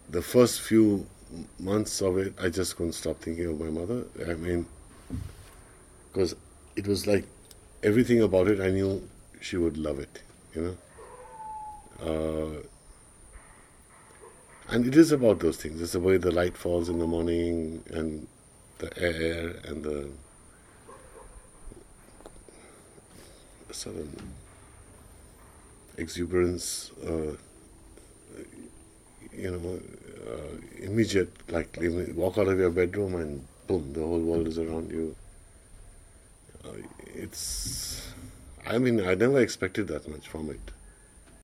the first few months of it, I just couldn't stop thinking of my mother. I mean, because it was like everything about it, I knew she would love it, you know. And it is about those things. It's the way the light falls in the morning and the air and the sort of exuberance, immediate, like you walk out of your bedroom and boom, the whole world is around you. It's, I mean, I never expected that much from it.